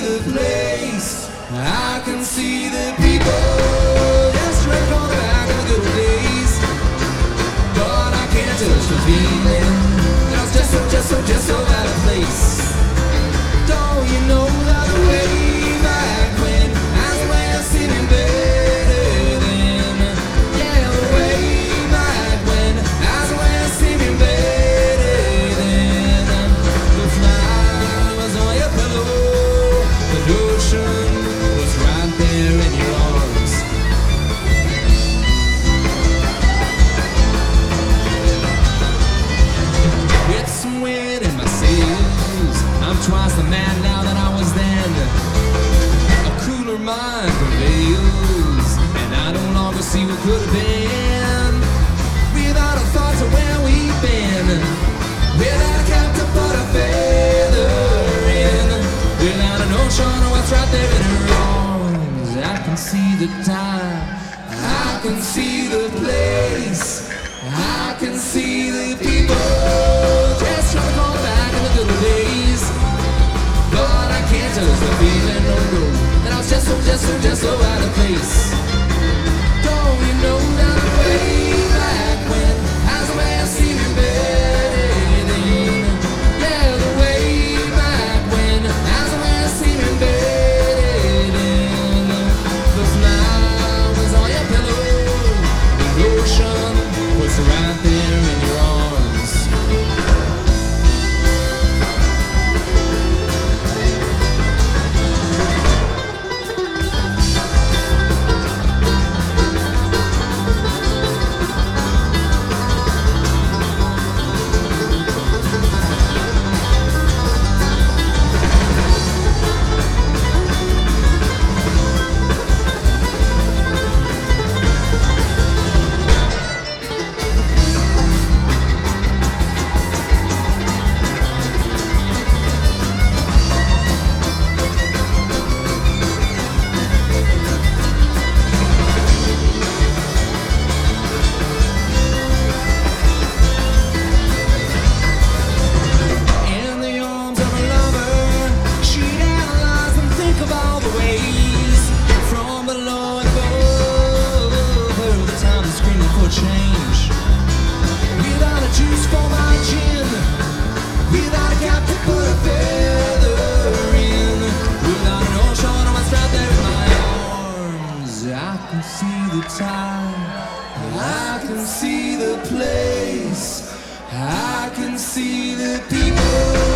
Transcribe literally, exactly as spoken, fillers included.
the place. I can see the people. Just right on the back of the good old days. But I can't touch the feeling. I was just so, just so, just so out of place. Don't you know that the way back when I was way I seen it better then? Yeah, the way back when I was way I seen it better then. The flowers on your pillow, the ocean was right there in your arms. It's some wind in my sails. I'm twice the man now that I was then. A cooler mind prevails, and I no longer see what could have been. Without a thought of where we've been, without a cap to put a feather in, without an ocean or what's right there in her arms. I can see the time, I can see the place, I can see the people. Just trying to call back in the good old days. But I can't touch the feeling, no, no. And I was just so, just so, just so out of place. Don't you know that way back when I was the way I seen you better then? Yeah, the way back when I was the way I seen you better then. The flowers on your pillow, the ocean was right there in your arms. Change without a juice for my gin, without a cap to put a feather in, without an ocean on my strap there in my arms. I can see the time, I can see the place, I can see the people.